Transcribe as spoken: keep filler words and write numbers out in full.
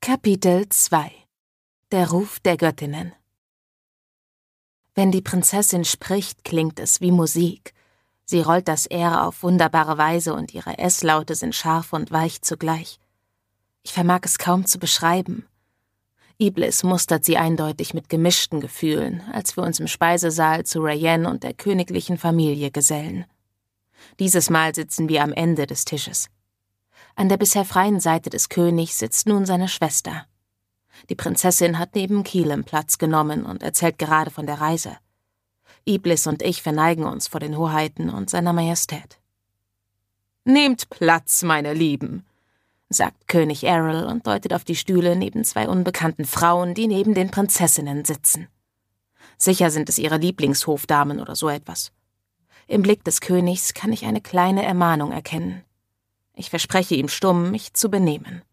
Kapitel zwei. Der Ruf der Göttinnen. Wenn die Prinzessin spricht, klingt es wie Musik. Sie rollt das R auf wunderbare Weise und ihre S-Laute sind scharf und weich zugleich. Ich vermag es kaum zu beschreiben. Iblis mustert sie eindeutig mit gemischten Gefühlen, als wir uns im Speisesaal zu Rayanne und der königlichen Familie gesellen. Dieses Mal sitzen wir am Ende des Tisches. An der bisher freien Seite des Königs sitzt nun seine Schwester. Die Prinzessin hat neben Kielem Platz genommen und erzählt gerade von der Reise. Iblis und ich verneigen uns vor den Hoheiten und seiner Majestät. »Nehmt Platz, meine Lieben«, sagt König Errol und deutet auf die Stühle neben zwei unbekannten Frauen, die neben den Prinzessinnen sitzen. Sicher sind es ihre Lieblingshofdamen oder so etwas. Im Blick des Königs kann ich eine kleine Ermahnung erkennen. Ich verspreche ihm stumm, mich zu benehmen.